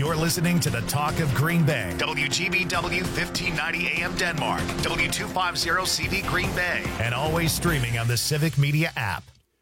You're listening to the Talk of Green Bay. WGBW 1590 AM Denmark. W250CV Green Bay. And always streaming on the Civic Media app.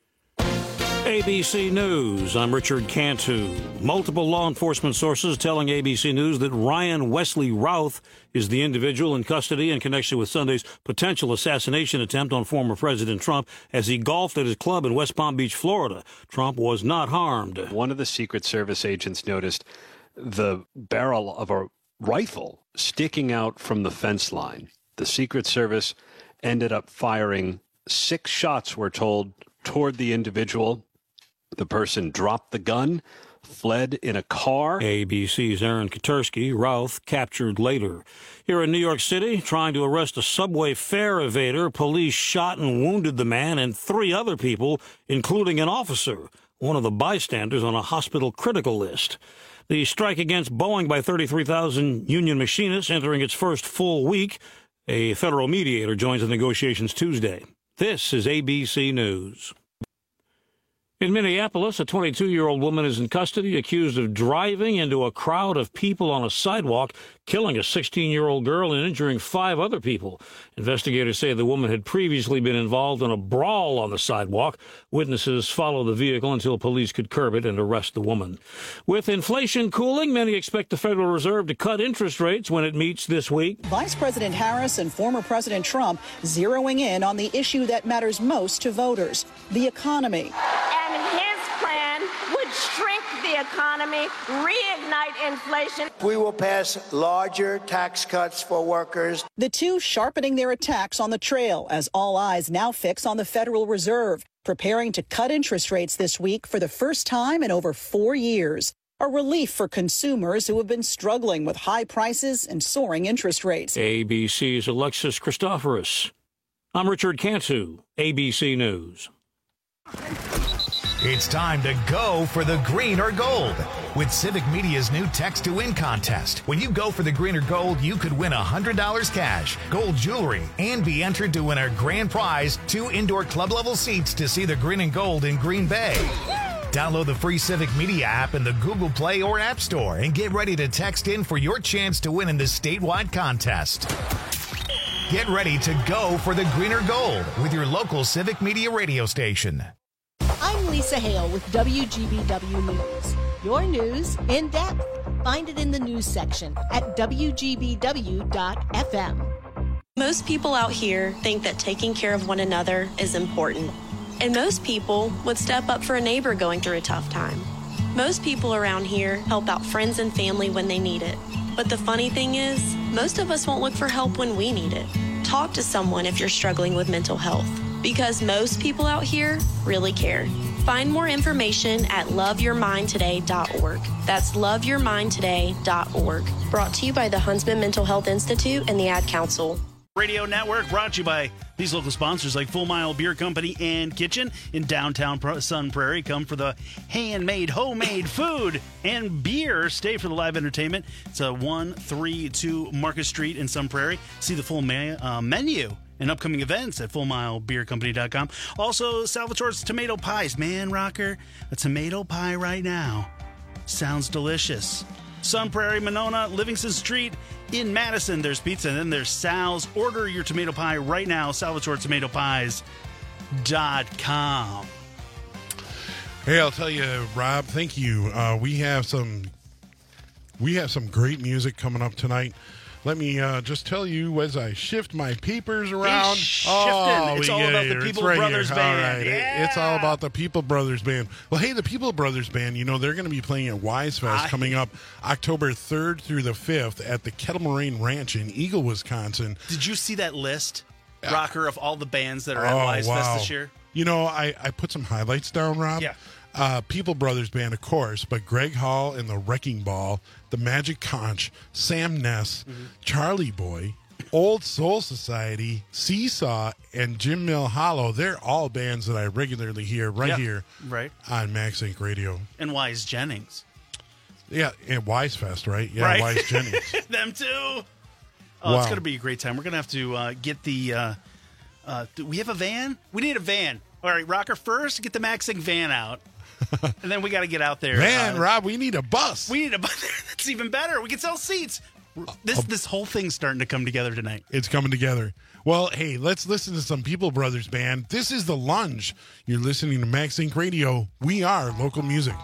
ABC News. I'm Richard Cantu. Multiple law enforcement sources telling ABC News that Ryan Wesley Routh is the individual in custody in connection with Sunday's potential assassination attempt on former President Trump as he golfed at his club in West Palm Beach, Florida. Trump was not harmed. One of the Secret Service agents noticed the barrel of a rifle sticking out from the fence line. The Secret Service ended up firing 6 shots, we're told, toward the individual. The person dropped the gun, fled in a car. ABC's Aaron Katersky. Routh captured later. Here in New York City, trying to arrest a subway fare evader, police shot and wounded the man and 3 other people, including an officer, one of the bystanders on a hospital critical list. The strike against Boeing by 33,000 union machinists entering its first full week. A federal mediator joins the negotiations Tuesday. This is ABC News. In Minneapolis, a 22-year-old woman is in custody accused of driving into a crowd of people on a sidewalk, killing a 16-year-old girl and injuring 5 other people. Investigators say the woman had previously been involved in a brawl on the sidewalk. Witnesses followed the vehicle until police could curb it and arrest the woman. With inflation cooling, many expect the Federal Reserve to cut interest rates when it meets this week. Vice President Harris and former President Trump zeroing in on the issue that matters most to voters, the economy. And his plan would shrink the economy, reignite inflation. We will pass larger tax cuts for workers. The two sharpening their attacks on the trail as all eyes now fix on the Federal Reserve, preparing to cut interest rates this week for the first time in over 4 years. A relief for consumers who have been struggling with high prices and soaring interest rates. ABC's Alexis Christoforous. I'm Richard Cantu, ABC News. It's time to go for the green or gold with Civic Media's new Text to Win contest. When you go for the green or gold, you could win $100 cash, gold jewelry, and be entered to win our grand prize, 2 indoor club-level seats to see the green and gold in Green Bay. Download the free Civic Media app in the Google Play or App Store and get ready to text in for your chance to win in this statewide contest. Get ready to go for the green or gold with your local Civic Media radio station. I'm Lisa Hale with WGBW News. Your news in depth. Find it in the news section at WGBW.FM. Most people out here think that taking care of one another is important. And most people would step up for a neighbor going through a tough time. Most people around here help out friends and family when they need it. But the funny thing is, most of us won't look for help when we need it. Talk to someone if you're struggling with mental health, because most people out here really care. Find more information at loveyourmindtoday.org. That's loveyourmindtoday.org. Brought to you by the Huntsman Mental Health Institute and the Ad Council. Radio Network brought to you by these local sponsors like Full Mile Beer Company and Kitchen in downtown Sun Prairie. Come for the handmade, homemade food and beer. Stay for the live entertainment. It's 132 Market Street in Sun Prairie. See the full menu and upcoming events at FullMileBeerCompany.com. Also, Salvatore's Tomato Pies. Man, Rocker, a tomato pie right now sounds delicious. Sun Prairie, Monona, Livingston Street in Madison. There's pizza, and then there's Sal's. Order your tomato pie right now, SalvatoreTomatoPies.com. Hey, I'll tell you, Rob, thank you. We have some great music coming up tonight. Let me just tell you as I shift my papers around. It's all about the People Brothers Band. Right. Yeah. It's all about the People Brothers Band. Well, hey, the People Brothers Band, you know, they're going to be playing at Wise Fest coming up October 3rd through the 5th at the Kettle Moraine Ranch in Eagle, Wisconsin. Did you see that list, Rocker, of all the bands that are at Wise Fest this year? You know, I put some highlights down, Rob. Yeah. People Brothers Band, of course, but Greg Hall and the Wrecking Ball, the Magic Conch, Sam Ness, Charlie Boy, Old Soul Society, Seesaw, and Jim Mill Hollow. They're all bands that I regularly hear here on Max Inc. Radio. And Wise Jennings. Yeah, and Wise Fest, right? Yeah, right. Wise Jennings. Them too. Oh, wow. It's going to be a great time. We're going to have to get the do we have a van? We need a van. All right, Rocker, first, get the Max Inc. van out. And then we got to get out there. Man, Rob, we need a bus. We need a bus. That's even better. We can sell seats. This whole thing's starting to come together tonight. It's coming together. Well, hey, let's listen to some People Brothers Band. This is The Lunge. You're listening to Max Inc. Radio. We are local music.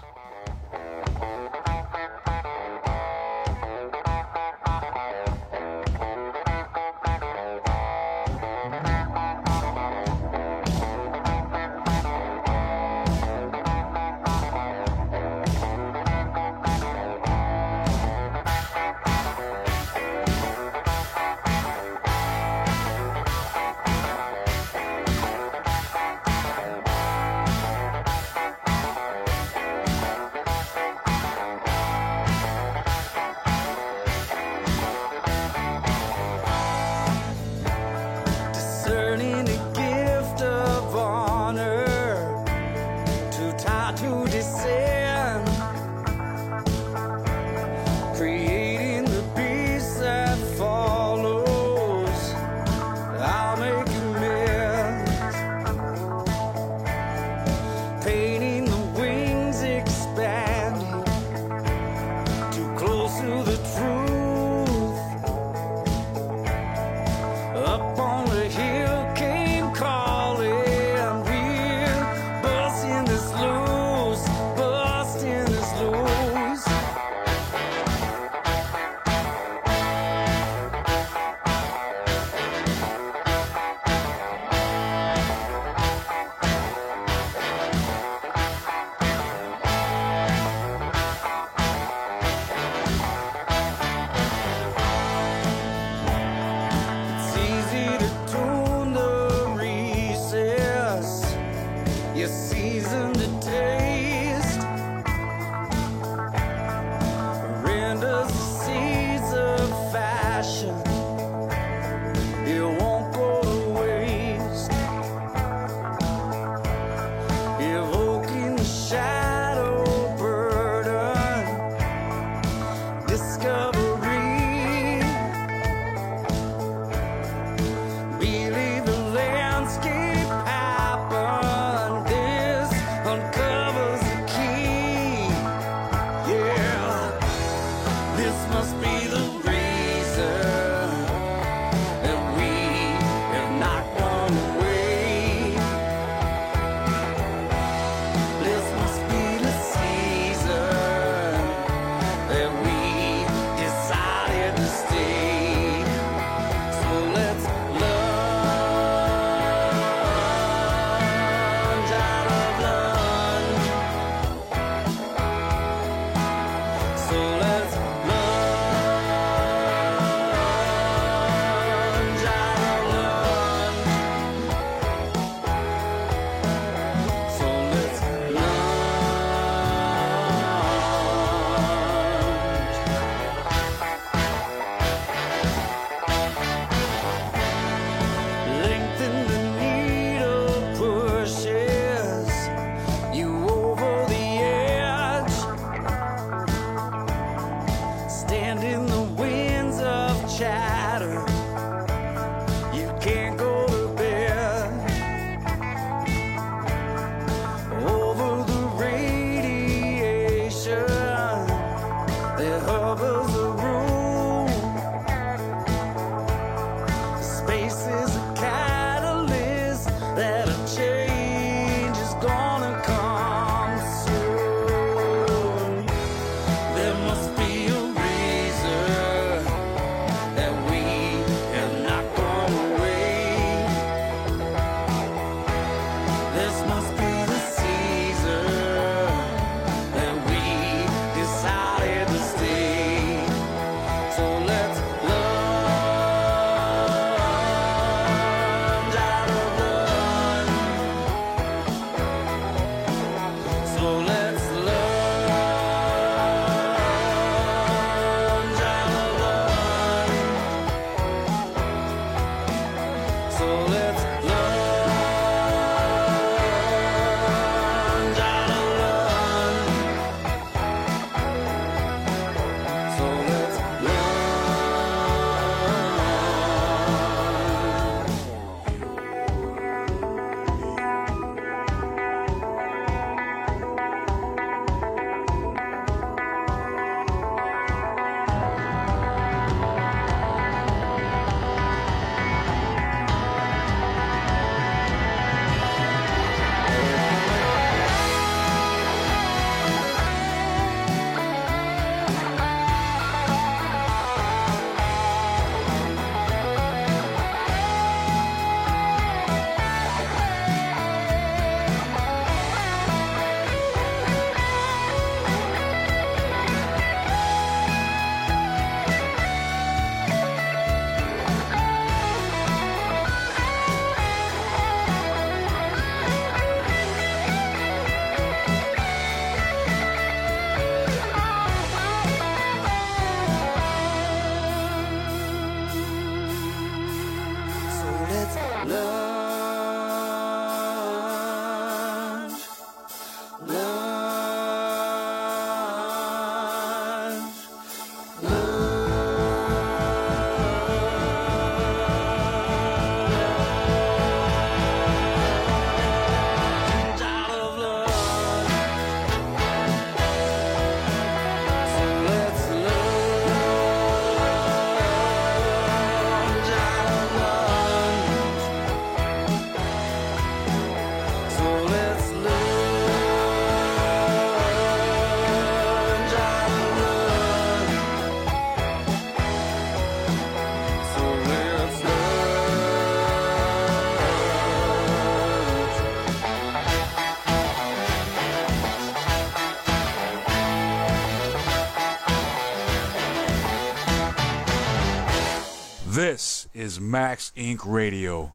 This is Max Inc. Radio.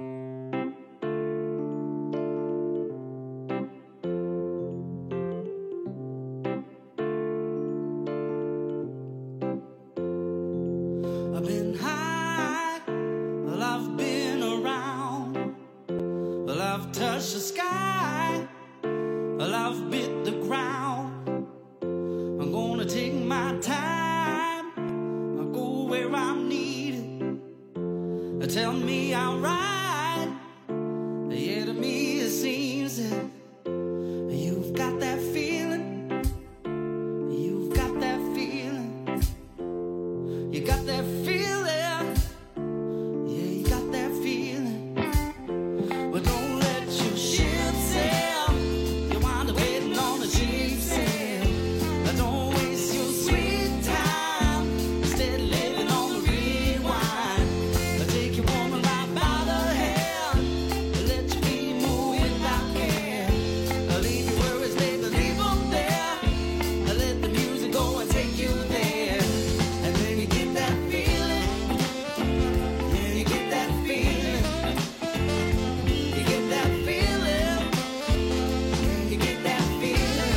I've been high, well, I've been around, well, I've touched the sky, well, I've bit the ground. I'm gonna take my time, I'll go where I'm needed. Tell me I'm right, yeah, to me it seems that you've got that feeling, you've got that feeling, you got that feeling, yeah, you got that feeling. But don't let your ship sail, you wind up waiting on the cheap sail. Don't waste your sweet time, instead living on the rewind. Take your woman right by the hand, let your feet move without care. Leave your worries, baby, leave them there. Let the music go and take you there. And then you get that feeling, yeah, you get that feeling. You get that feeling, yeah, you get that feeling.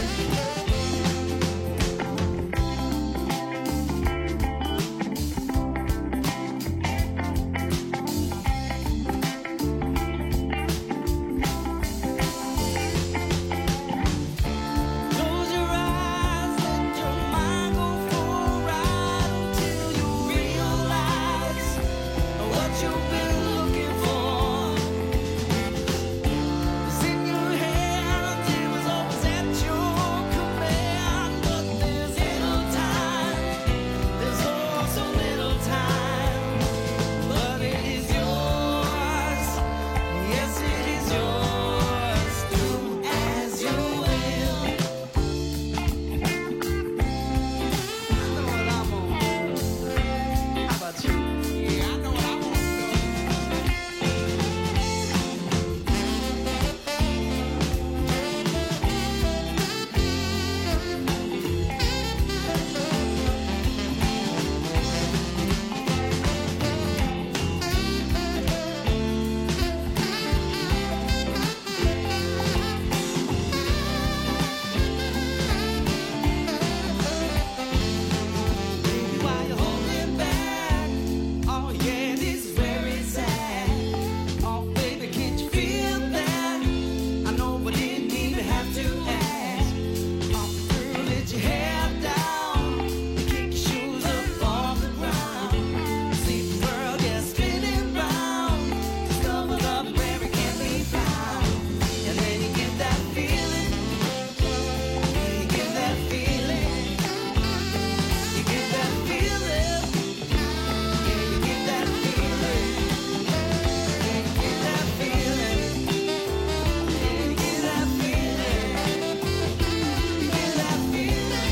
Close your eyes, let your mind go for a ride until you realize what you've been looking for. It's in your hands, it was always at your command, but there's little time, there's oh so little time, but it is yours, yes it is yours, do as you will. I know what I'm gonna do. How about you? Yeah, I know what I'm gonna do. Baby, why you holding back? Oh yeah, this is very sad. Oh baby, can't you feel that? I know, but didn't even have to ask. Oh girl, let your hair down, kick your shoes up off the ground. See the world, yeah, spinning round, discover love where it can be found. And then you get that feeling, yeah, you get that feeling. You get that feeling, yeah, you get that feeling, yeah, you get that feeling, yeah, you get that feeling, you get that feeling,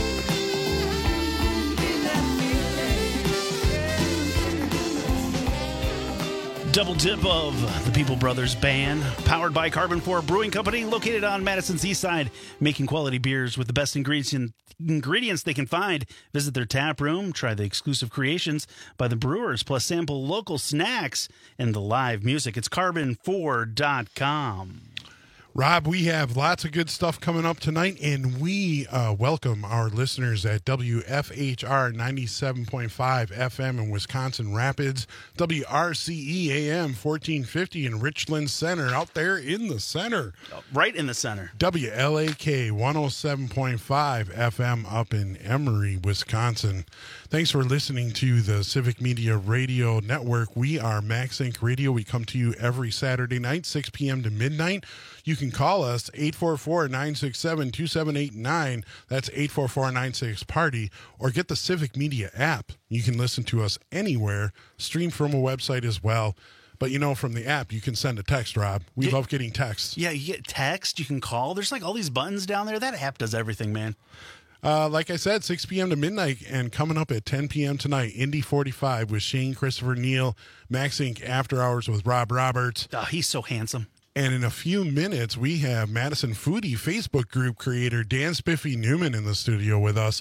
Double dip of the People Brothers Band, powered by Carbon 4 Brewing Company, located on Madison's East Side, making quality beers with the best ingredients they can find. Visit their tap room, try the exclusive creations by the brewers, plus sample local snacks and the live music. It's carbon4.com. Rob, we have lots of good stuff coming up tonight, and we welcome our listeners at WFHR 97.5 FM in Wisconsin Rapids, WRCE AM 1450 in Richland Center, out there in the center. Right in the center. WLAK 107.5 FM up in Emory, Wisconsin. Thanks for listening to the Civic Media Radio Network. We are Max Inc. Radio. We come to you every Saturday night, 6 p.m. to midnight. You can call us 844-967-2789. That's 844-96-PARTY. Or get the Civic Media app. You can listen to us anywhere, stream from a website as well. But, you know, from the app, you can send a text, Rob. We love getting texts. Yeah, you get text, you can call. There's like all these buttons down there. That app does everything, man. Like I said, 6 p.m. to midnight, and coming up at 10 p.m. tonight, Indy 45 with Shane Christopher Neal, Max Inc. After Hours with Rob Roberts. Oh, he's so handsome. And in a few minutes, we have Madison Foodie Facebook group creator Dan Spiffy Newman in the studio with us.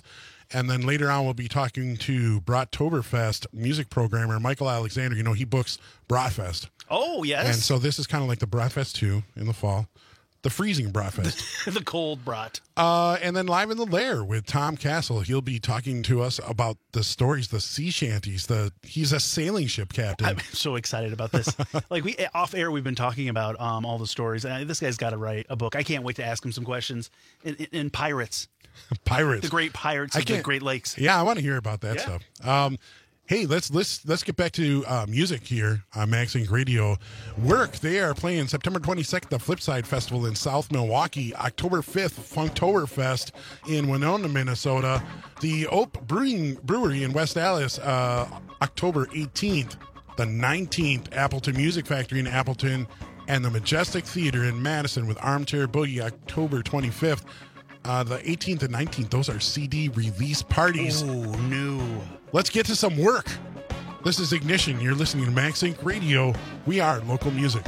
And then later on, we'll be talking to Brattoberfest music programmer Michael Alexander. You know, he books Bratfest. Oh, yes. And so this is kind of like the Bratfest 2 in the fall. The freezing Bratfest. The cold brat. And then live in the lair with Tom Castle. He'll be talking to us about the stories, the sea shanties. He's a sailing ship captain. I'm so excited about this. Like off air, we've been talking about all the stories. And this guy's got to write a book. I can't wait to ask him some questions. In pirates. Pirates. The great pirates of the Great Lakes. Yeah, I want to hear about that stuff. Hey, let's get back to music here on Max Inc. Radio. Work, they are playing September 22nd, the Flipside Festival in South Milwaukee. October 5th, Funktoberfest in Winona, Minnesota. The Ope Brewery in West Allis, October 18th. The 19th, Appleton Music Factory in Appleton. And the Majestic Theater in Madison with Armchair Boogie, October 25th. The 18th and 19th, those are CD release parties. Oh, no. Let's get to some work. This is Ignition. You're listening to Max Inc. Radio. We are local music.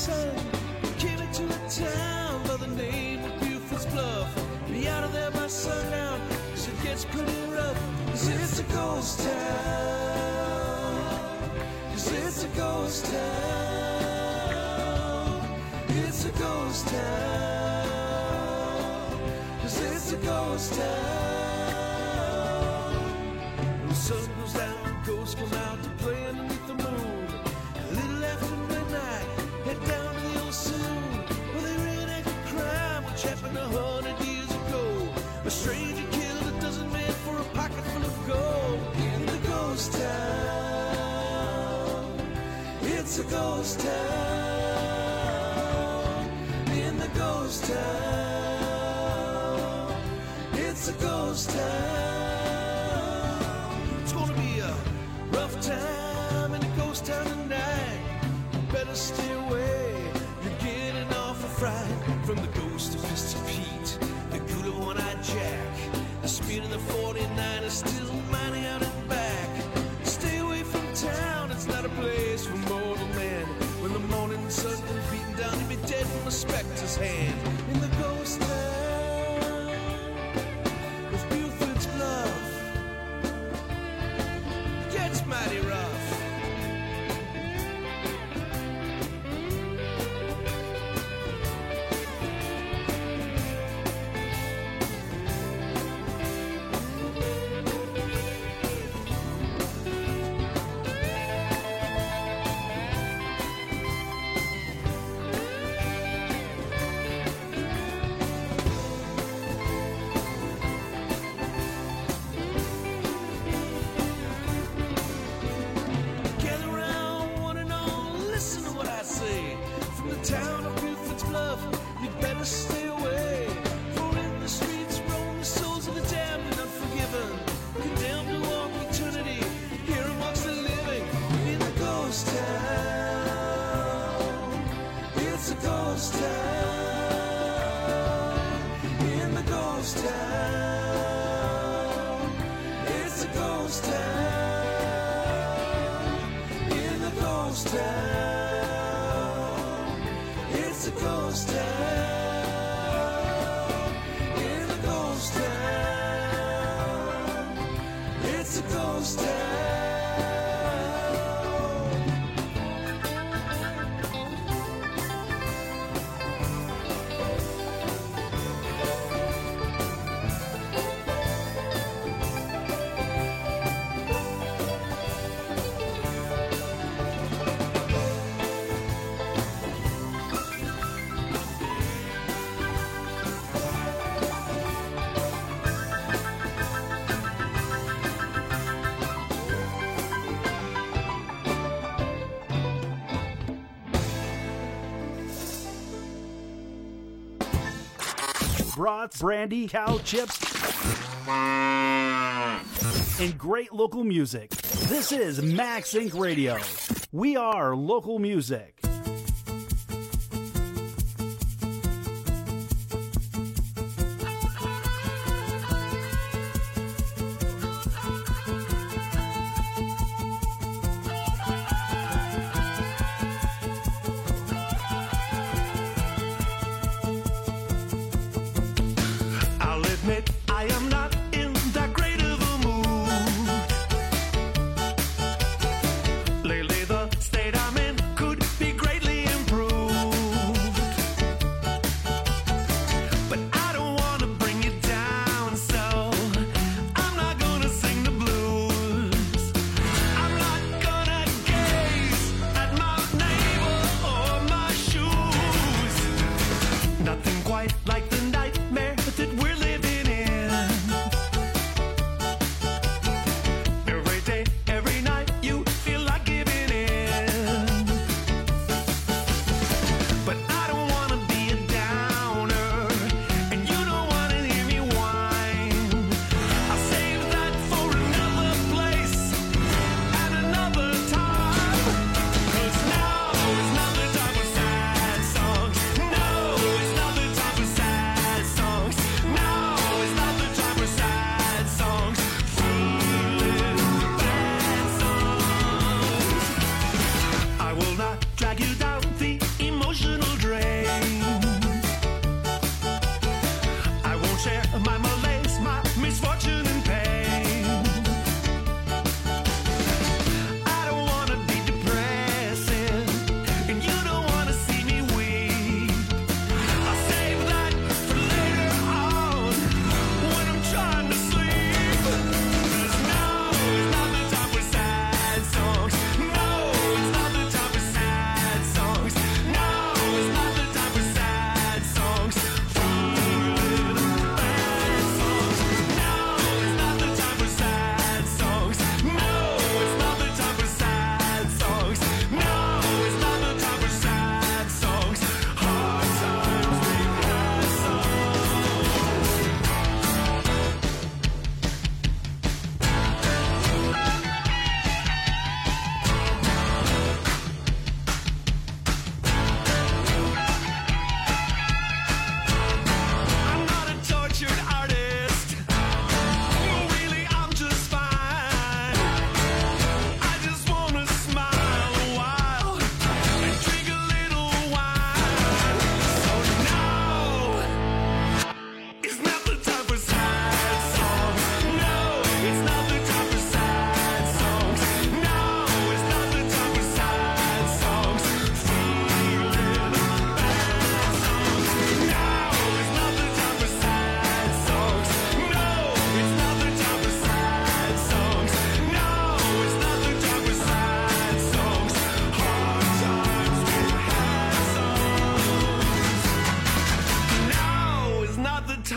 son came into a town by the name of Buford's Bluff. Be out of there by sundown, 'cause it gets pretty rough. 'Cause it's a ghost town. 'Cause it's a ghost town. It's a ghost town. 'Cause it's a ghost town. When the sun goes down, ghosts come out to play underneath the moon. A little after midnight, head down to the old saloon, where they reenact a crime which happened 100 years ago. A stranger killed a dozen men for a pocket full of gold. In the ghost town, it's a ghost town. In the ghost town, it's a ghost town. It's gonna be a rough time in a ghost town tonight. You better stay away. You're getting awful fright from the ghost of Mr. Pete, the good of One-Eyed Jack. The speed of the 49 is still mining out and back. Stay away from town. It's not a place for mortal men. When the morning sun is beating down, you'll be dead from a specter's hand. In the ghost town of Buford's Bluff, gets mighty rough. Gather round, one and all, listen to what I say. From the town of Buford's Bluff, you better stay away. For in the streets roam the souls of the damned and unforgiven, condemned to walk eternity here amongst the living. In the ghost town, it's a ghost town. In the ghost town, it's a ghost town. In the ghost town, it's a ghost town. In the ghost town, it's a ghost town. Brats, brandy, cow chips, and great local music. This is Max Inc. Radio. We are local music. I'll admit I am not in that great of a mood. Lately the state I'm in could be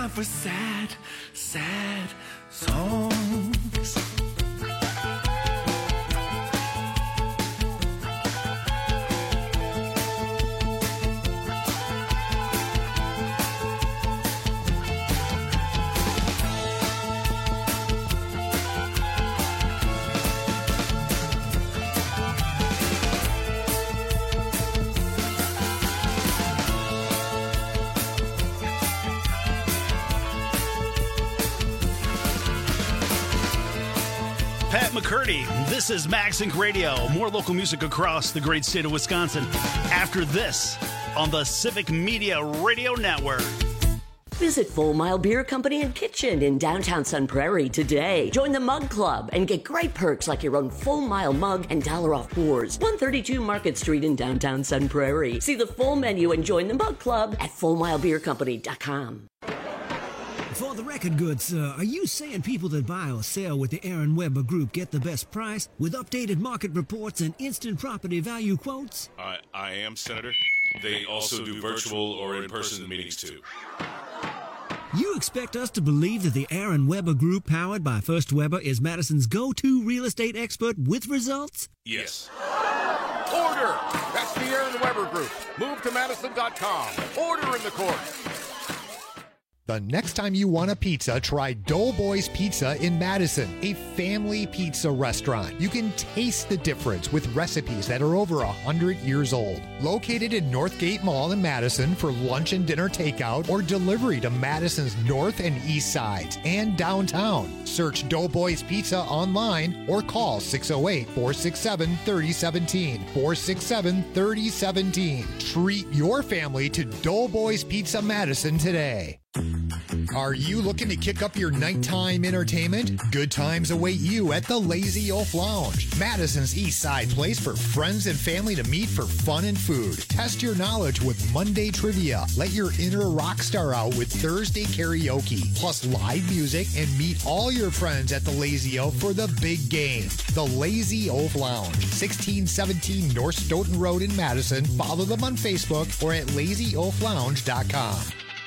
time for sad, sad songs. Pat McCurdy, this is Max Inc. Radio. More local music across the great state of Wisconsin. After this, on the Civic Media Radio Network. Visit Full Mile Beer Company and Kitchen in downtown Sun Prairie today. Join the Mug Club and get great perks like your own Full Mile mug and $1 off pours. 132 Market Street in downtown Sun Prairie. See the full menu and join the Mug Club at FullMileBeerCompany.com. For the record, good sir, are you saying people that buy or sell with the Aaron Weber Group get the best price with updated market reports and instant property value quotes? I am, Senator. They also do virtual or in-person meetings, too. You expect us to believe that the Aaron Weber Group, powered by First Weber, is Madison's go-to real estate expert with results? Yes. Order! That's the Aaron Weber Group. Move to Madison.com. Order in the court. The next time you want a pizza, try Doughboys Pizza in Madison, a family pizza restaurant. You can taste the difference with recipes that are over 100 years old. Located in Northgate Mall in Madison for lunch and dinner takeout or delivery to Madison's north and east sides and downtown. Search Doughboys Pizza online or call 608-467-3017. 467-3017. Treat your family to Doughboys Pizza Madison today. Are you looking to kick up your nighttime entertainment? Good times await you at the Lazy Oaf Lounge, Madison's East Side place for friends and family to meet for fun and food. Test your knowledge with Monday trivia. Let your inner rock star out with Thursday karaoke, plus live music, and meet all your friends at the Lazy Oaf for the big game. The Lazy Oaf Lounge, 1617 North Stoughton Road in Madison. Follow them on Facebook or at lazyoaflounge.com.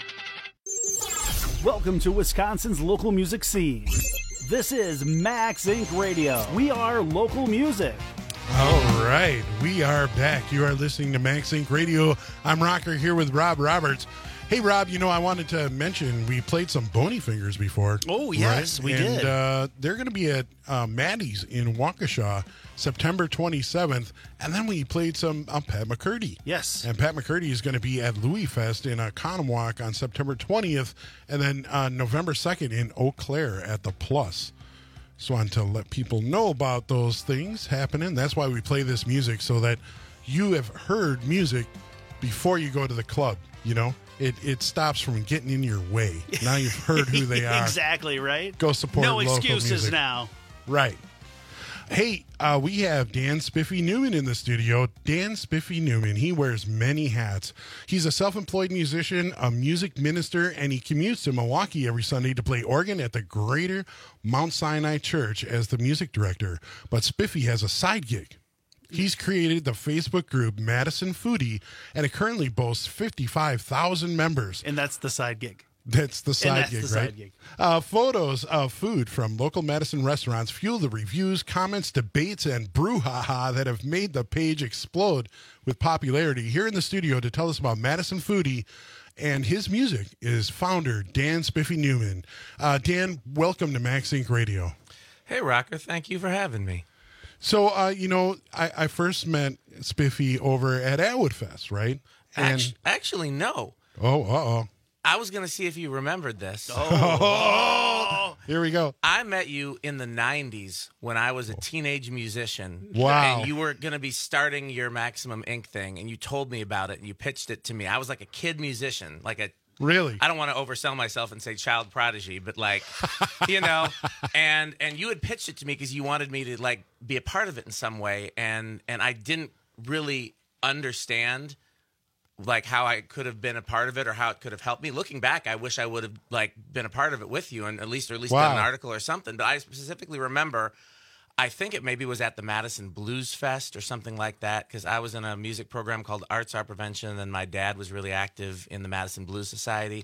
Welcome to Wisconsin's local music scene. This is Max Inc. Radio. We are local music. All right, we are back. You are listening to Max Inc. Radio. I'm Rocker here with Rob Roberts. Hey, Rob, I wanted to mention we played some Bony Fingers before. Oh, yes, right? we did. And they're going to be at Maddie's in Waukesha September 27th. And then we played some Pat McCurdy. Yes. And Pat McCurdy is going to be at Louis Fest in Conowalk on September 20th. And then November 2nd in Eau Claire at the Plus. Just wanted to let people know about those things happening. That's why we play this music, so that you have heard music before you go to the club, It stops from getting in your way. Now you've heard who they are. Exactly, right? Go support no local excuses music. now. Right. Hey, we have Dan Spiffy Newman in the studio. Dan Spiffy Newman, he wears many hats. He's a self-employed musician, a music minister, and he commutes to Milwaukee every Sunday to play organ at the Greater Mount Sinai Church as the music director. But Spiffy has a side gig. He's created the Facebook group Madison Foodie, and it currently boasts 55,000 members. And that's the side gig. That's the side gig, right? Side gig. Photos of food from local Madison restaurants fuel the reviews, comments, debates, and brouhaha that have made the page explode with popularity. Here in the studio to tell us about Madison Foodie and his music is founder Dan Spiffy Newman. Dan, welcome to Max Inc. Radio. Hey, Rocker. Thank you for having me. So, I first met Spiffy over at Atwood Fest, right? And actually, no. Oh, uh-oh. I was going to see if you remembered this. Oh. Here we go. I met you in the 90s when I was a teenage musician. Wow. And you were going to be starting your Maximum Inc. thing, and you told me about it, and you pitched it to me. I was like a kid musician, Really? I don't want to oversell myself and say child prodigy, but and you had pitched it to me because you wanted me to be a part of it in some way, and I didn't really understand how I could have been a part of it or how it could have helped me. Looking back, I wish I would have been a part of it with you and at least done an article or something. But I specifically remember, I think it maybe was at the Madison Blues Fest or something like that, because I was in a music program called Arts Art Prevention, and then my dad was really active in the Madison Blues Society.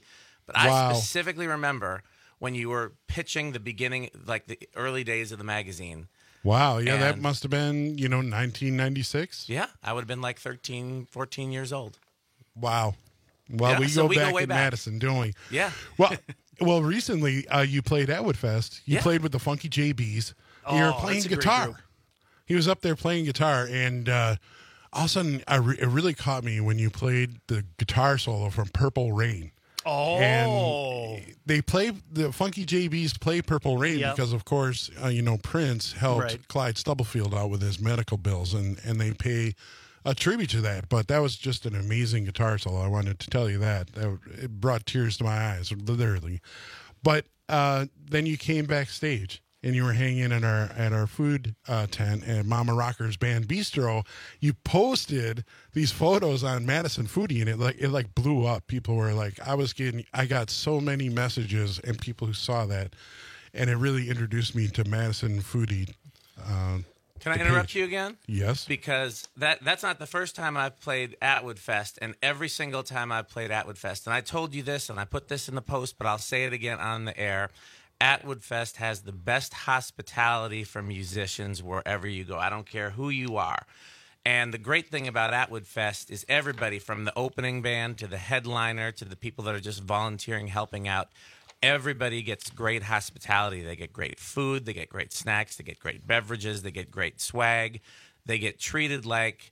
But Wow. I specifically remember when you were pitching the beginning, like the early days of the magazine. Wow. Yeah, that And- must have been, 1996. Yeah, I would have been like 13, 14 years old. Wow. Well, Yeah, we so go we go back way in back. Madison, don't we? Yeah. Well, recently you played at Woodfest. You Yeah. played with the Funky JBs. You were Oh, playing that's a great guitar. group. He was up there playing guitar, and all of a sudden, it really caught me when you played the guitar solo from Purple Rain. Oh. And they play, the Funky JBs play Purple Rain Yep. because, of course, Prince helped Right. Clyde Stubblefield out with his medical bills, and they pay a tribute to that. But that was just an amazing guitar solo. I wanted to tell you that. It brought tears to my eyes, literally. But then you came backstage and you were hanging at our food tent at Mama Rocker's Band Bistro. You posted these photos on Madison Foodie, and it blew up. People were like, I got so many messages and people who saw that, and it really introduced me to Madison Foodie. Can I the interrupt page. you again? Yes. Because that's not the first time I've played at Woodfest, and every single time I've played at Woodfest, and I told you this, and I put this in the post, but I'll say it again on the air. At Woodfest has the best hospitality for musicians wherever you go. I don't care who you are. And the great thing about Atwood Fest is everybody from the opening band to the headliner to the people that are just volunteering, helping out, everybody gets great hospitality. They get great food, they get great snacks, they get great beverages, they get great swag. They get treated like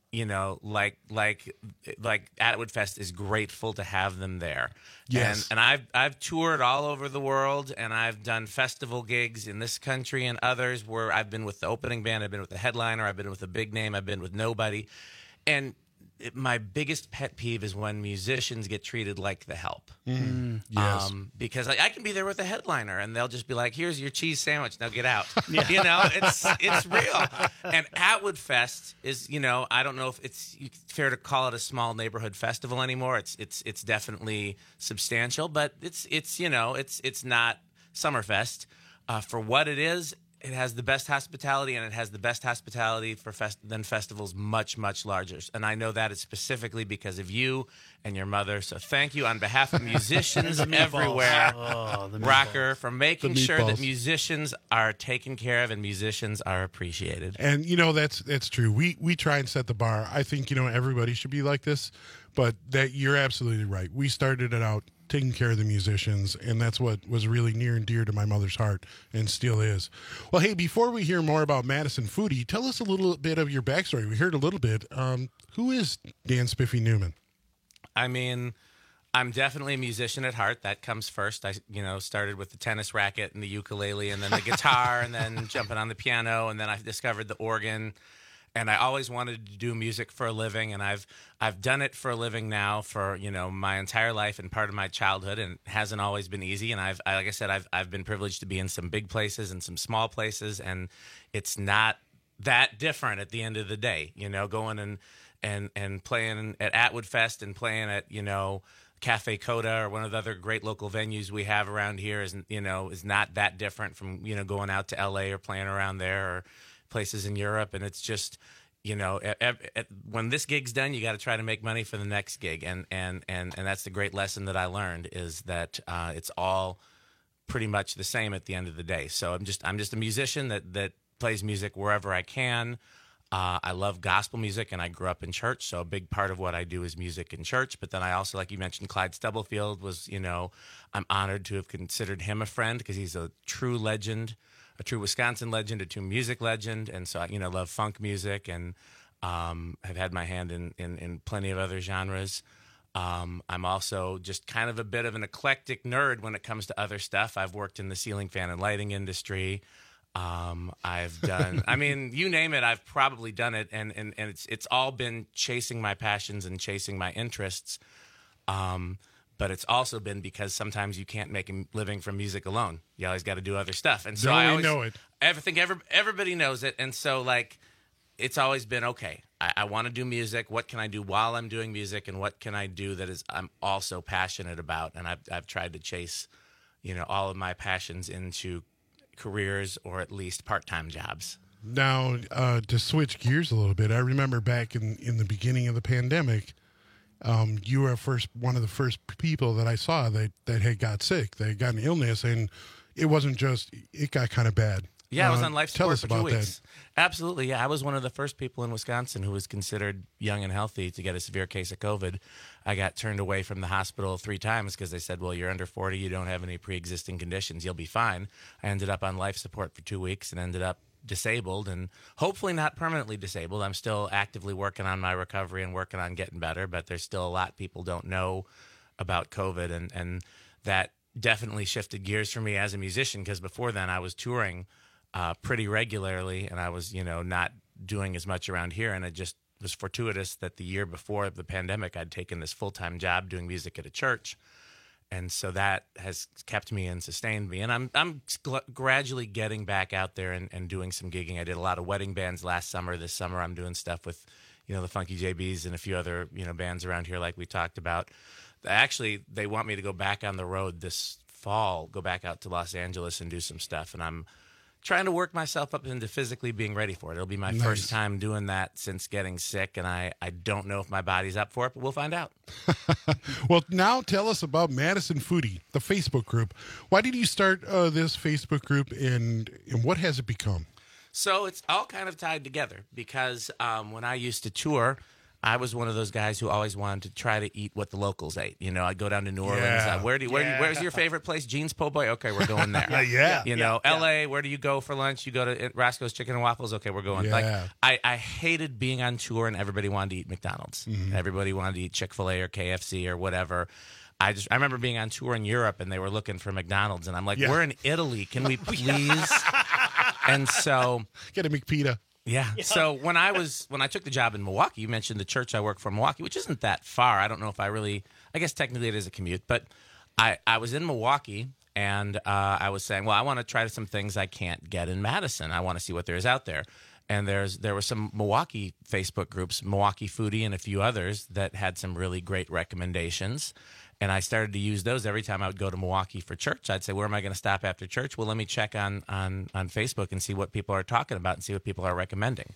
Atwood Fest is grateful to have them there. Yes. And I've toured all over the world, and I've done festival gigs in this country and others where I've been with the opening band, I've been with the headliner, I've been with a big name, I've been with nobody. And my biggest pet peeve is when musicians get treated like the help. Yes. Because I can be there with a headliner, and they'll just be like, "Here's your cheese sandwich. Now get out." It's real. And Atwood Fest is, I don't know if it's fair to call it a small neighborhood festival anymore. It's definitely substantial, but it's not Summerfest for what it is. It has the best hospitality, and it has the best hospitality for than festivals much, much larger. And I know that is specifically because of you and your mother. So thank you on behalf of musicians everywhere, Rocker, for making sure that musicians are taken care of and musicians are appreciated. And that's true. We try and set the bar. I think everybody should be like this, but that you're absolutely right. We started it out taking care of the musicians, and that's what was really near and dear to my mother's heart, and still is. Well, hey, before we hear more about Madison Foodie, tell us a little bit of your backstory. We heard a little bit. Who is Dan Spiffy Newman? I mean, I'm definitely a musician at heart. That comes first. I, started with the tennis racket and the ukulele, and then the guitar, and then jumping on the piano, and then I discovered the organ. And I always wanted to do music for a living, and I've done it for a living now for my entire life and part of my childhood, and it hasn't always been easy. And like I said, I've been privileged to be in some big places and some small places, and it's not that different at the end of the day. Going and playing at Atwood Fest and playing at Cafe Coda or one of the other great local venues we have around here is not that different from going out to LA or playing around there or places in Europe. And it's just when this gig's done, you got to try to make money for the next gig, and that's the great lesson that I learned is that it's all pretty much the same at the end of the day. So I'm just a musician that plays music wherever I can. I love gospel music, and I grew up in church, so a big part of what I do is music in church. But then I also, like you mentioned, Clyde Stubblefield was, I'm honored to have considered him a friend because he's a true legend, a true Wisconsin legend, a true music legend. And so, I love funk music and have had my hand in plenty of other genres. I'm also just kind of a bit of an eclectic nerd when it comes to other stuff. I've worked in the ceiling fan and lighting industry. I've done, you name it, I've probably done it. And it's all been chasing my passions and chasing my interests. But it's also been because sometimes you can't make a living from music alone. You always got to do other stuff. And so I always know it. I think everybody knows it. And so it's always been, okay, I want to do music. What can I do while I'm doing music? And what can I do that I'm also passionate about? And I've tried to chase, all of my passions into careers or at least part-time jobs. Now, to switch gears a little bit, I remember back in the beginning of the pandemic, you were one of the first people that I saw that had got sick. They got an illness, and it wasn't just, it got kind of bad. Yeah, I was on life support for 2 weeks. That. Absolutely, yeah. I was one of the first people in Wisconsin who was considered young and healthy to get a severe case of COVID. I got turned away from the hospital 3 times because they said, well, you're under 40, you don't have any pre-existing conditions, you'll be fine. I ended up on life support for 2 weeks and ended up disabled, and hopefully not permanently disabled. I'm still actively working on my recovery and working on getting better, but there's still a lot people don't know about COVID, and that definitely shifted gears for me as a musician, because before then I was touring pretty regularly, and I was, not doing as much around here, and it just was fortuitous that the year before the pandemic I'd taken this full-time job doing music at a church, and so that has kept me and sustained me, and I'm gradually getting back out there and doing some gigging. I did a lot of wedding bands last summer. This summer I'm doing stuff with the Funky JBs and a few other bands around here like we talked about. Actually, they want me to go back on the road this fall, go back out to Los Angeles and do some stuff, and I'm trying to work myself up into physically being ready for it. It'll be my first time doing that since getting sick, and I don't know if my body's up for it, but we'll find out. Well, now tell us about Madison Foodie, the Facebook group. Why did you start this Facebook group, and what has it become? So it's all kind of tied together because when I used to tour, I was one of those guys who always wanted to try to eat what the locals ate. I'd go down to New Orleans. Yeah. Where's your favorite place? Jean's Po' Boy. Okay, we're going there. Yeah. L.A. Where do you go for lunch? You go to Roscoe's Chicken and Waffles. Okay, we're going. Yeah. I hated being on tour and everybody wanted to eat McDonald's. Mm-hmm. Everybody wanted to eat Chick-fil-A or KFC or whatever. I remember being on tour in Europe and they were looking for McDonald's, and I'm like, we're in Italy. Can we please? And so get a McPita. Yeah. So when I took the job in Milwaukee, you mentioned the church I work for in Milwaukee, which isn't that far. I don't know if I guess technically it is a commute, but I was in Milwaukee and I was saying, well, I want to try some things I can't get in Madison. I want to see what there is out there. And there were some Milwaukee Facebook groups, Milwaukee Foodie and a few others that had some really great recommendations. And I started to use those every time I would go to Milwaukee for church. I'd say, where am I going to stop after church? Well, let me check on Facebook and see what people are talking about and see what people are recommending.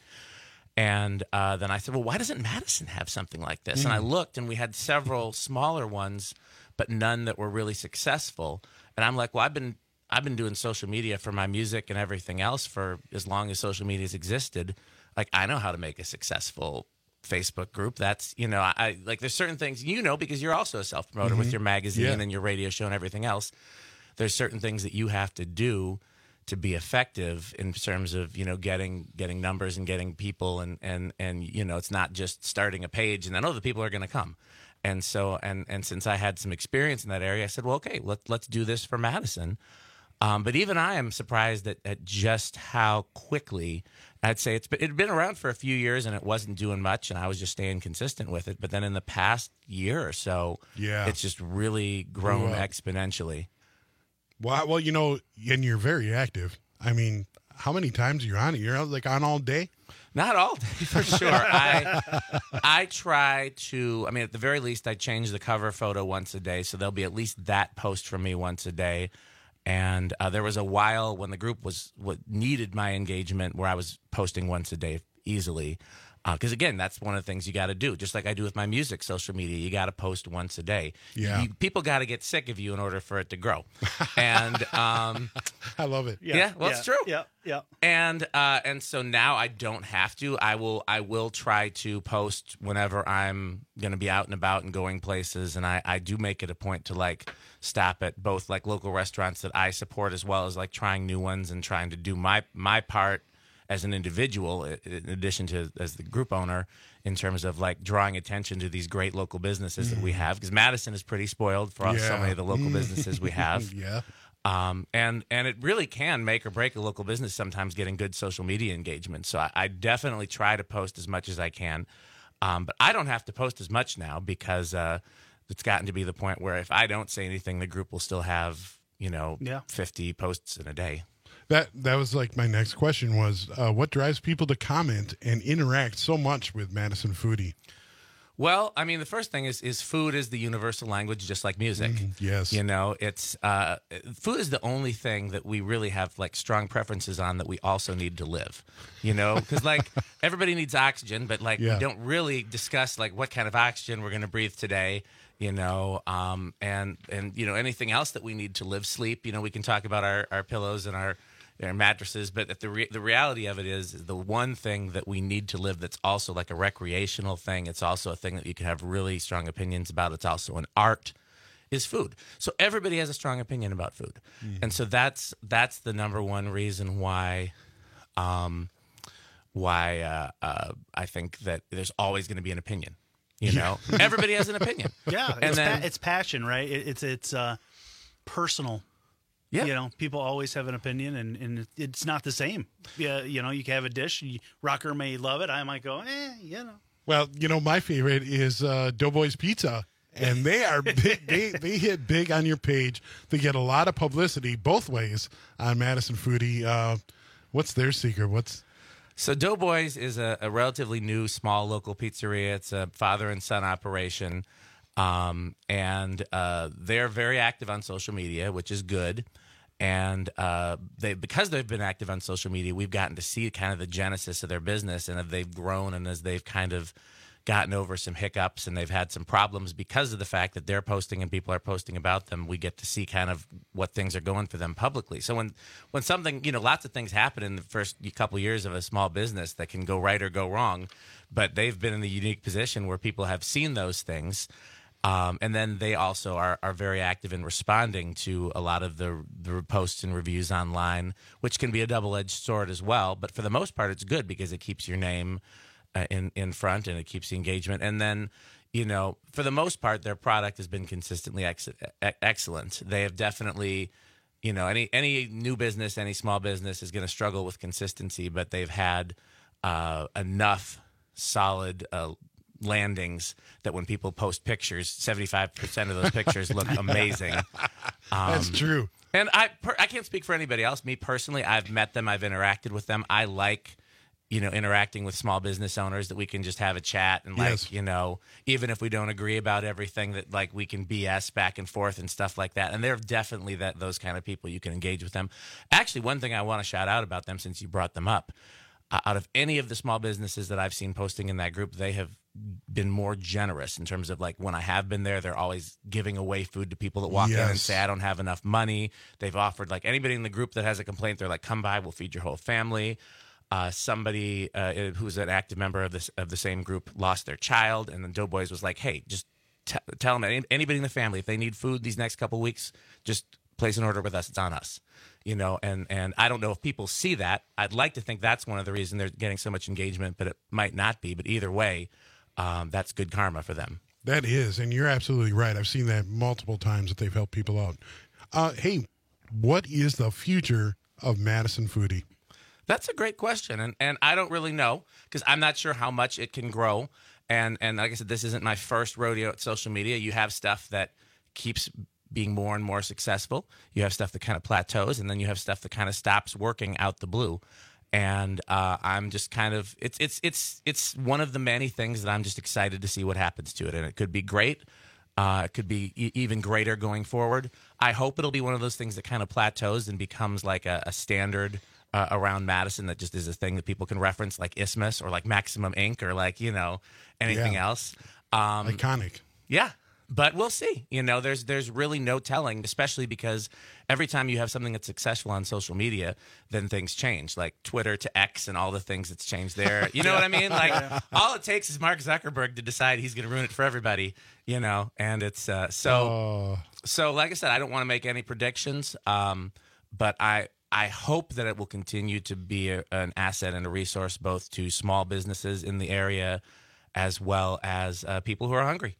And then I said, well, why doesn't Madison have something like this? And I looked, and we had several smaller ones, but none that were really successful. And I'm like, well, I've been doing social media for my music and everything else for as long as social media's existed. Like, I know how to make a successful Facebook group. That's, I like, there's certain things, because you're also a self-promoter with your magazine and your radio show and everything else. There's certain things that you have to do to be effective in terms of, getting numbers and getting people and it's not just starting a page and then, the people are going to come. And so, and since I had some experience in that area, I said, well, okay, let's do this for Madison. But even I am surprised at just how quickly, I'd say it had been around for a few years and it wasn't doing much, and I was just staying consistent with it. But then in the past year or so, it's just really grown exponentially. Well, and you're very active. I mean, how many times are you on it? You're like on all day? Not all day, for sure. I try to, at the very least, I change the cover photo once a day, so there'll be at least that post from me once a day. And there was a while when the group needed my engagement where I was posting once a day easily. Because, again, that's one of the things you got to do. Just like I do with my music social media, you got to post once a day. Yeah. People got to get sick of you in order for it to grow. And I love it. It's true. Yeah. And so now I don't have to. I will try to post whenever I'm going to be out and about and going places. And I do make it a point to stop at both local restaurants that I support, as well as trying new ones and trying to do my part as an individual, in addition to as the group owner, in terms of drawing attention to these great local businesses that we have, because Madison is pretty spoiled for so many of the local businesses we have. And it really can make or break a local business sometimes getting good social media engagement. So I definitely try to post as much as I can, but I don't have to post as much now because it's gotten to be the point where if I don't say anything, the group will still have 50 posts in a day. That was my next question was, what drives people to comment and interact so much with Madison Foodie? Well, I mean, the first thing is food is the universal language, just like music. Yes. You know, it's food is the only thing that we really have like strong preferences on that we also need to live. You know, because like everybody needs oxygen, but like we don't really discuss like what kind of oxygen we're going to breathe today. You know, and you know anything else that we need to live, sleep. You know, we can talk about our pillows and our mattresses, but the reality of it is the one thing that we need to live that's also like a recreational thing. It's also a thing that you can have really strong opinions about. It's also an art. Is food. So everybody has a strong opinion about food, and so that's the number one reason why I think that there's always going to be an opinion. You know, everybody has an opinion. Yeah, and it's passion, right? It's personal. Yeah. You know, people always have an opinion, and it's not the same. Yeah, you know, you can have a dish. Rocker may love it. I might go, you know. Well, you know, my favorite is Doughboys Pizza, and they are big. they hit big on your page. They get a lot of publicity both ways on Madison Foodie. What's their secret? So Doughboys is a relatively new, small local pizzeria. It's a father and son operation, and they're very active on social media, which is good. And because they've been active on social media, we've gotten to see kind of the genesis of their business, and as they've grown and as they've kind of gotten over some hiccups and they've had some problems because of the fact that they're posting and people are posting about them, we get to see kind of what things are going for them publicly. So when something, you know, lots of things happen in the first couple years of a small business that can go right or go wrong, but they've been in the unique position where people have seen those things. And then they also are very active in responding to a lot of the posts and reviews online, which can be a double-edged sword as well. But for the most part, it's good because it keeps your name in front and it keeps the engagement. And then, you know, for the most part, their product has been consistently excellent. They have definitely, you know, any new business, any small business is going to struggle with consistency, but they've had enough solid landings that when people post pictures, 75% of those pictures look amazing. That's true. And I can't speak for anybody else. Me personally, I've met them. I've interacted with them. I like, you know, interacting with small business owners that we can just have a chat and like, you know, even if we don't agree about everything, that like we can BS back and forth and stuff like that. And they're definitely those kind of people. You can engage with them. Actually, one thing I want to shout out about them since you brought them up, out of any of the small businesses that I've seen posting in that group, they have been more generous in terms of like when I have been there, they're always giving away food to people that walk in and say, I don't have enough money. They've offered like anybody in the group that has a complaint, they're like, come by, we'll feed your whole family. Somebody who's an active member of the same group lost their child, and then Doughboys was like, hey, just tell them, anybody in the family, if they need food these next couple weeks, just place an order with us. It's on us. You know, and I don't know if people see that. I'd like to think that's one of the reasons they're getting so much engagement, but it might not be. But either way, that's good karma for them. That is, and you're absolutely right. I've seen that multiple times that they've helped people out. Hey, what is the future of Madison Foodie? That's a great question, and I don't really know because I'm not sure how much it can grow. And like I said, this isn't my first rodeo at social media. You have stuff that keeps being more and more successful. You have stuff that kind of plateaus, and then you have stuff that kind of stops working out the blue. And I'm just kind of it's one of the many things that I'm just excited to see what happens to it, and it could be great. It could be even greater going forward. I hope it'll be one of those things that kind of plateaus and becomes like a standard around Madison that just is a thing that people can reference, like Isthmus or like Maximum Inc. or like, you know, anything else. Iconic. Yeah. But we'll see. You know, there's really no telling, especially because every time you have something that's successful on social media, then things change, like Twitter to X and all the things that's changed there. You know what I mean? Like all it takes is Mark Zuckerberg to decide he's going to ruin it for everybody, you know, and it's so like I said, I don't want to make any predictions, but I hope that it will continue to be an asset and a resource both to small businesses in the area as well as people who are hungry.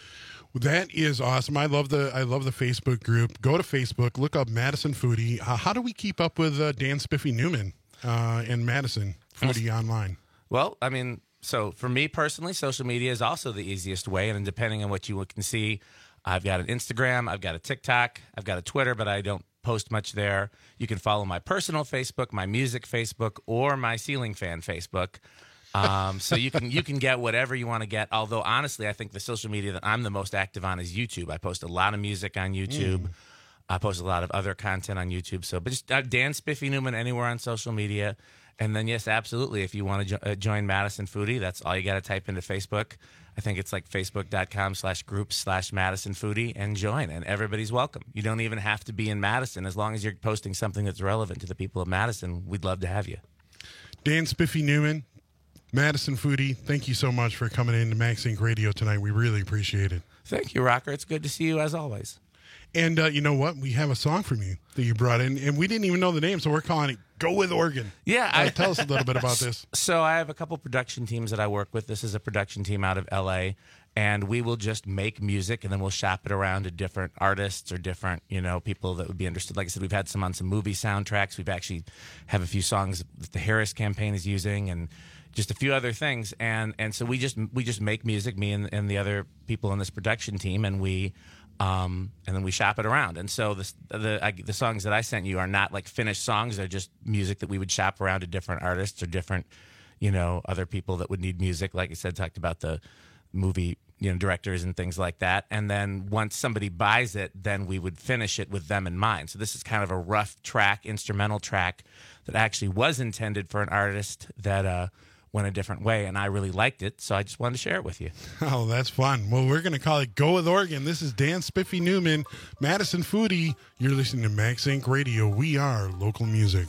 That is awesome. I love the Facebook group. Go to Facebook, look up Madison Foodie. How do we keep up with Dan Spiffy Newman and Madison Foodie online? Well, I mean, so for me personally, social media is also the easiest way, and depending on what you can see, I've got an Instagram, I've got a TikTok, I've got a Twitter, but I don't post much there. You can follow my personal Facebook, my music Facebook, or my Ceiling Fan Facebook. So you can get whatever you want to get. Although honestly, I think the social media that I'm the most active on is YouTube. I post a lot of music on YouTube. I post a lot of other content on YouTube. So, but just Dan Spiffy Newman anywhere on social media. And then, yes, absolutely. If you want to join Madison Foodie, that's all you got to type into Facebook. I think it's like facebook.com/groups/Madison Foodie and join. And everybody's welcome. You don't even have to be in Madison. As long as you're posting something that's relevant to the people of Madison, we'd love to have you. Dan Spiffy Newman, Madison Foodie, thank you so much for coming in to Max Inc. Radio tonight. We really appreciate it. Thank you, Rocker. It's good to see you as always. And you know what? We have a song from you that you brought in, and we didn't even know the name, so we're calling it Go With Oregon. Yeah. Tell us a little bit about this. So I have a couple production teams that I work with. This is a production team out of L.A., and we will just make music, and then we'll shop it around to different artists or different, people that would be interested. Like I said, we've had some on some movie soundtracks. We've actually have a few songs that the Harris campaign is using, and just a few other things. And so we just make music, me and the other people in this production team, and then we shop it around. And so the songs that I sent you are not like finished songs. They're just music that we would shop around to different artists or different, other people that would need music. Like I said, talked about the movie, directors and things like that. And then once somebody buys it, then we would finish it with them in mind. So this is kind of a rough track, instrumental track that actually was intended for an artist that went a different way, and I really liked it, so I just wanted to share it with you. Oh, that's fun. Well, we're going to call it Go With Oregon. This is Dan Spiffy Newman, Madison Foodie. You're listening to Max Inc. Radio. We are local music.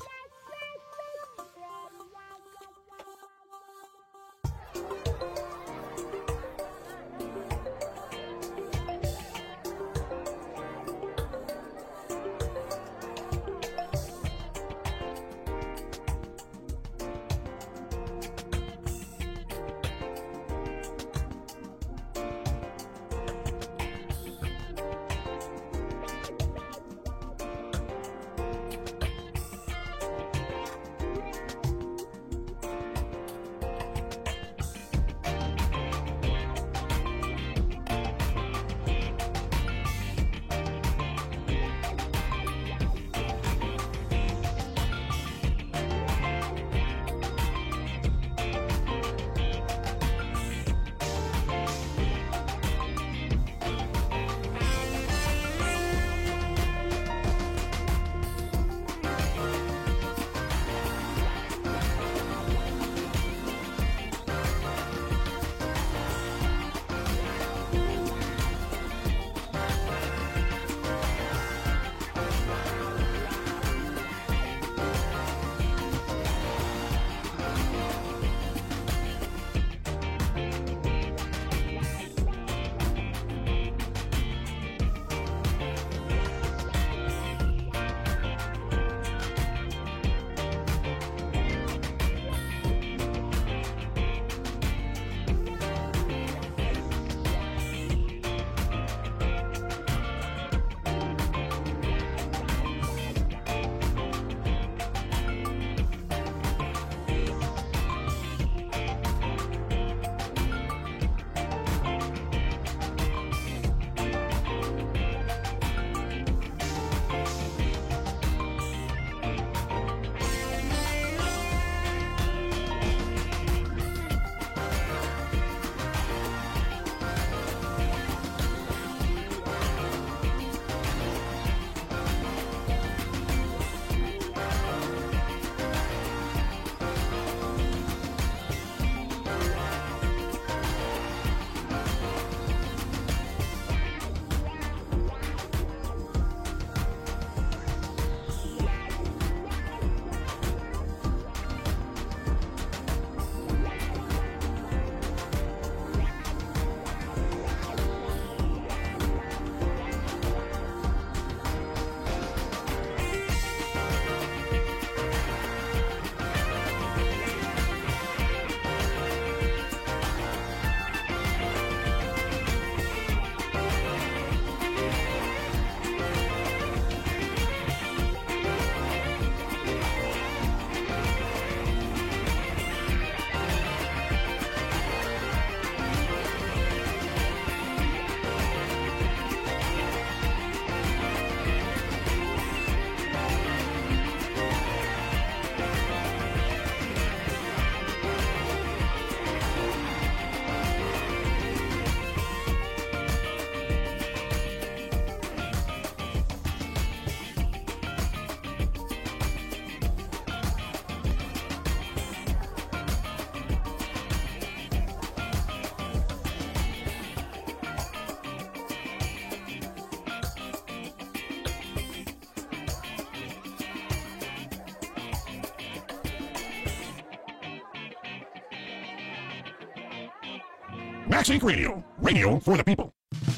Max Inc. Radio. Radio for the people.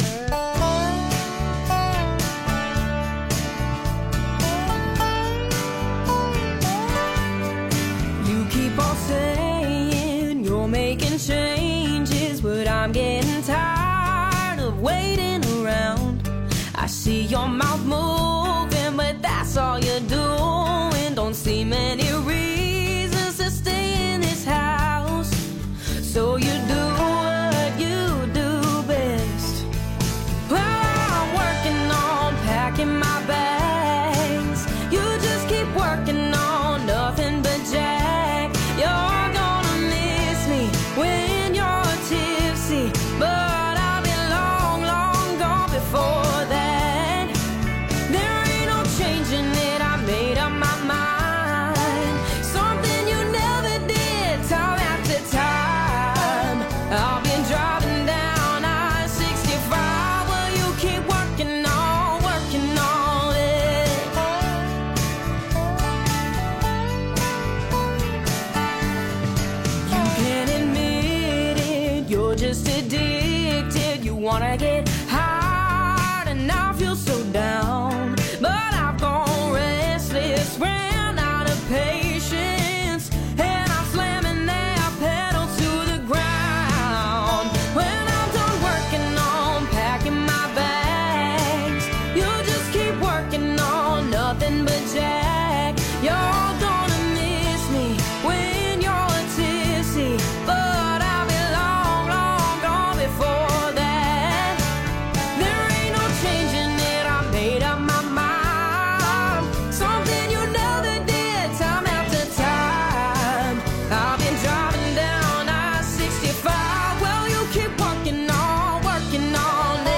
You keep on saying you're making changes, but I'm getting tired of waiting around. I see your mouth moving, but that's all you're doing. Don't see many reasons to stay in this house, so you do what you do best. Well, I'm working on packing my bags. You just keep working on nothing but Jack. You're gonna miss me when you're tipsy, but I'll be long, long gone before that. There ain't no changing it, I made up my mind. Something you never did, time after time. I've been driving down I-65, well, you keep working on it. You can't admit it, you're just addicted. You wanna get high, and I feel so down. But I've gone restless, ran out of patience, and I'm slamming that pedal to the ground. When I'm done working on packing my bags, you just keep working on nothing but Jack. You're gonna miss me when you're tipsy, but I'll be long, long gone before that. There ain't no changing it, I made up my mind. Something you never did, time after time. I've been driving down I-65, well, you keep working on it.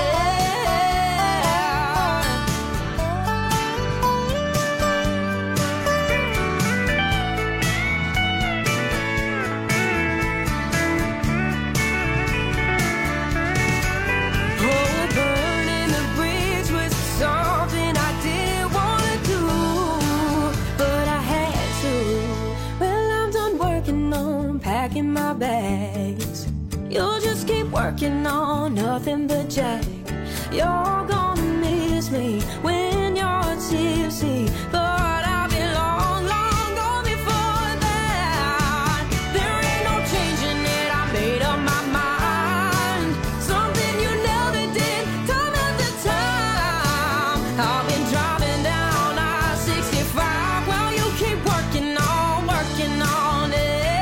Oh, burning the bridge was something I didn't want to do, but I had to. Well, I'm done working on packing my bags. You'll just keep working on nothing but Jack. You're gonna miss me when you're tipsy, but I'll be long, long gone before that. There ain't no changing it, I made up my mind. Something you never did, time after time. I've been driving down I-65, well, you keep working on it.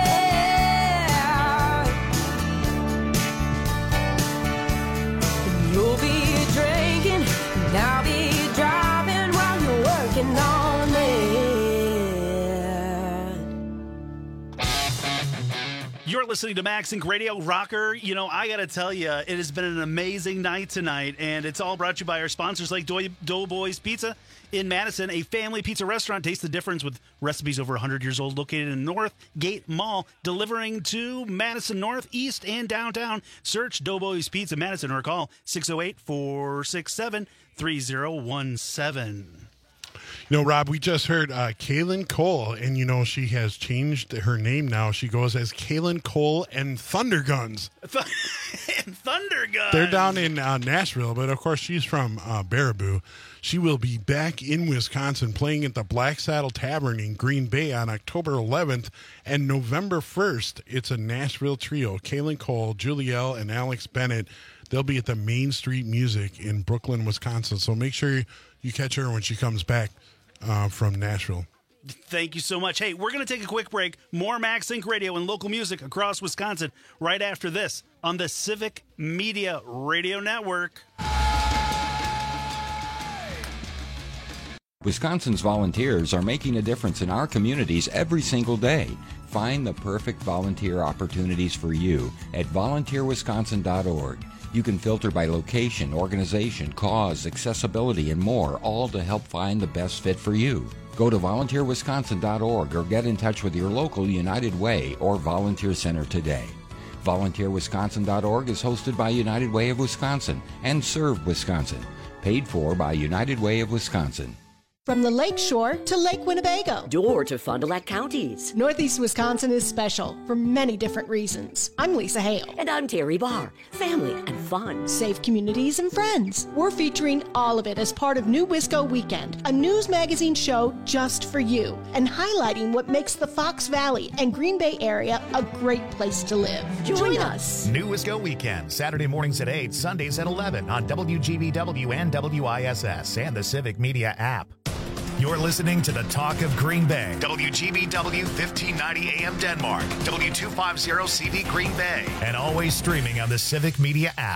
You'll be drinking, and I'll be driving while you're working on it. You're listening to Max Inc. Radio Rocker. You know, I got to tell you, it has been an amazing night tonight, and it's all brought to you by our sponsors like Doughboys Pizza in Madison, a family pizza restaurant. Taste the difference with recipes over 100 years old, located in Northgate Mall, delivering to Madison North, East, and downtown. Search Doughboys Pizza Madison or call 608-467-3017. You know, Rob, we just heard Kaylin Cole, and, you know, she has changed her name now. She goes as Kaylin Cole and Thunder Guns. Thunder Guns! They're down in Nashville, but, of course, she's from Baraboo. She will be back in Wisconsin playing at the Black Saddle Tavern in Green Bay on October 11th and November 1st. It's a Nashville trio, Kaylin Cole, Julielle, and Alex Bennett. They'll be at the Main Street Music in Brooklyn, Wisconsin. So make sure you catch her when she comes back from Nashville. Thank you so much. Hey, we're going to take a quick break. More Max Inc. Radio and local music across Wisconsin right after this on the Civic Media Radio Network. Wisconsin's volunteers are making a difference in our communities every single day. Find the perfect volunteer opportunities for you at volunteerwisconsin.org. You can filter by location, organization, cause, accessibility, and more, all to help find the best fit for you. Go to volunteerwisconsin.org or get in touch with your local United Way or Volunteer Center today. VolunteerWisconsin.org is hosted by United Way of Wisconsin and Serve Wisconsin. Paid for by United Way of Wisconsin. From the Lake Shore to Lake Winnebago. Door to Fond du Lac counties. Northeast Wisconsin is special for many different reasons. I'm Lisa Hale. And I'm Terry Barr. Family and fun. Safe communities and friends. We're featuring all of it as part of New Wisco Weekend, a news magazine show just for you, and highlighting what makes the Fox Valley and Green Bay area a great place to live. Join us. New Wisco Weekend, Saturday mornings at 8, Sundays at 11 on WGBW and WISS and the Civic Media app. You're listening to the Talk of Green Bay. WGBW 1590 AM Denmark, W250 CD Green Bay, and always streaming on the Civic Media app.